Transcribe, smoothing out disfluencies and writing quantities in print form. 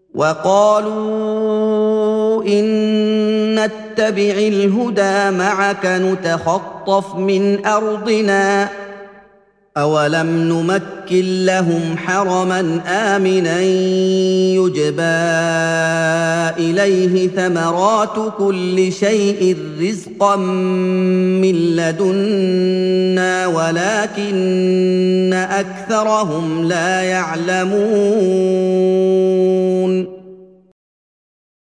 وقالوا إن نتبع الهدى معك نتخطف من أرضنا أولم نمكن لهم حرما آمنا يجبى إليه ثمرات كل شيء رزقا من لدنا ولكن أكثرهم لا يعلمون